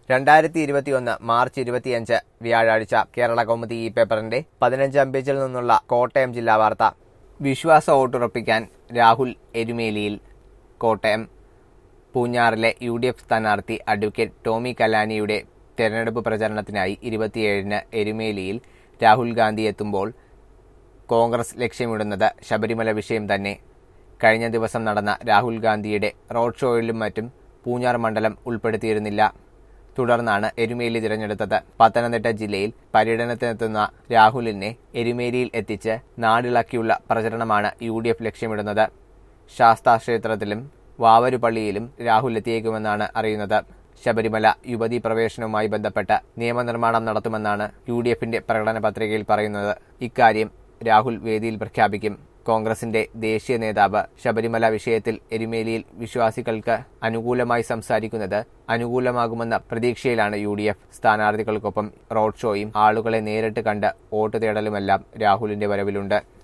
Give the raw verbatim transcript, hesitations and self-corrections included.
രണ്ടായിരത്തി ഇരുപത്തിയൊന്ന് മാർച്ച് ഇരുപത്തിയഞ്ച് വ്യാഴാഴ്ച കേരള കൗമുദി ഈ പേപ്പറിന്റെ പതിനഞ്ചാം പേജിൽ നിന്നുള്ള കോട്ടയം ജില്ലാ വാർത്ത. വിശ്വാസ വോട്ടുറപ്പിക്കാൻ രാഹുൽ എരുമേലിയിൽ. കോട്ടയം പൂഞ്ഞാറിലെ യു ഡി എഫ് സ്ഥാനാർത്ഥി അഡ്വക്കേറ്റ് ടോമി കലാനിയുടെ തെരഞ്ഞെടുപ്പ് പ്രചരണത്തിനായി ഇരുപത്തിയേഴിന് എരുമേലിയിൽ രാഹുൽ ഗാന്ധി എത്തുമ്പോൾ കോൺഗ്രസ് ലക്ഷ്യമിടുന്നത് ശബരിമല വിഷയം തന്നെ. കഴിഞ്ഞ ദിവസം നടന്ന രാഹുൽ ഗാന്ധിയുടെ റോഡ് ഷോയിലും മറ്റും പൂഞ്ഞാർ മണ്ഡലം ഉൾപ്പെടുത്തിയിരുന്നില്ല. തുടർന്നാണ് എരുമേലി തിരഞ്ഞെടുത്തത്. പത്തനംതിട്ട ജില്ലയിൽ പര്യടനത്തിനെത്തുന്ന രാഹുലിനെ എരുമേലിയിൽ എത്തിച്ച് നാടിളക്കിയുള്ള പ്രചരണമാണ് യു ഡി എഫ് ലക്ഷ്യമിടുന്നത്. ശാസ്താ ക്ഷേത്രത്തിലും വാവരുപള്ളിയിലും രാഹുൽ എത്തിയേക്കുമെന്നാണ് അറിയുന്നത്. ശബരിമല യുവതീ പ്രവേശനവുമായി ബന്ധപ്പെട്ട നിയമനിർമ്മാണം നടത്തുമെന്നാണ് യു ഡി എഫിന്റെ പ്രകടന പത്രികയിൽ പറയുന്നത്. ഇക്കാര്യം രാഹുൽ വേദിയിൽ പ്രഖ്യാപിക്കും. കോൺഗ്രസിന്റെ ദേശീയ നേതാവ് ശബരിമല വിഷയത്തിൽ എരുമേലിയിൽ വിശ്വാസികൾക്ക് അനുകൂലമായി സംസാരിക്കുന്നത് അനുകൂലമാകുമെന്ന പ്രതീക്ഷയിലാണ് യു ഡി എഫ്. സ്ഥാനാർത്ഥികൾക്കൊപ്പം റോഡ് ഷോയും ആളുകളെ നേരിട്ട് കണ്ട് വോട്ട് തേടലുമെല്ലാം രാഹുലിന്റെ വരവിലുണ്ട്.